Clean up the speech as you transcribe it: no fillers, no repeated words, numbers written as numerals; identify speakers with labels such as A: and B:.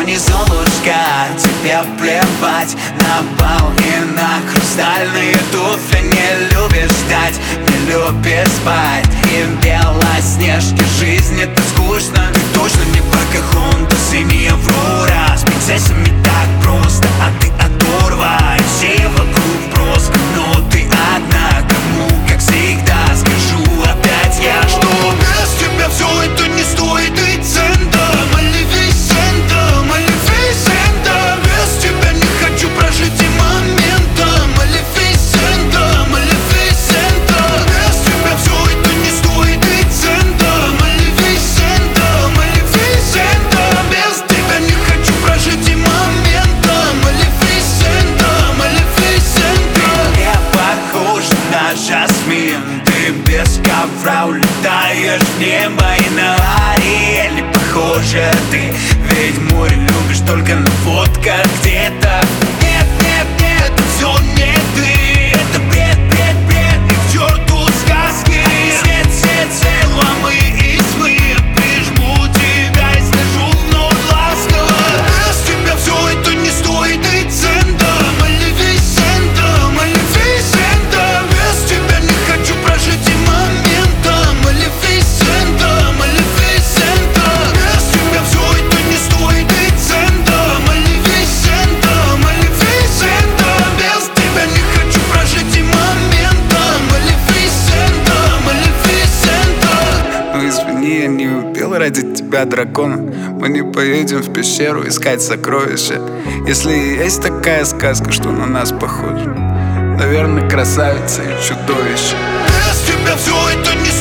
A: не Золушка, тебе плевать на бал и на хрустальные туфли. Не любишь ждать, не любишь спать, и в Белоснежке жизнь это скучно. Ты точно не Покахонтас и не Аврора. С принцессами так просто, а ты оторва. И все вокруг просто, но ты одна. Кому, как всегда, скажу опять я, что без тебя все это не стоит и цента. Малефисента, Малефисента, без тебя не хочу прожить и момента. Малефисента, Малефисента, без тебя все это не стоит и цента. Малефисента, Малефисента, без тебя не хочу прожить и момента. Малефисента, Малефисента. Не похож на жасмин, ты без ковра улетаешь в небо и на Ариэль. Не похожа ты, ведь море любишь только на фотках где-то. Нет, нет, нет, это все не ты. Это бред, бред, бред, и к черту сказки. Свет, свет, свет, ломы и смы. Прижму тебя и скажу вновь ласково. Без тебя все это не стоит и цента. Малефисента, Малефисента, без тебя не хочу прожить и момента. Малефисента, Малефисента, без тебя все это не стоит и цента. Малефисента, Малефисента, без тебя не хочу прожить и момента. Малефисента, Малефисента.
B: Ну извини, я не убил ради тебя дракона. Мы не поедем в пещеру искать сокровища. Если есть такая сказка, что на нас похожа, наверное, красавица и чудовище.
A: Без тебя все это не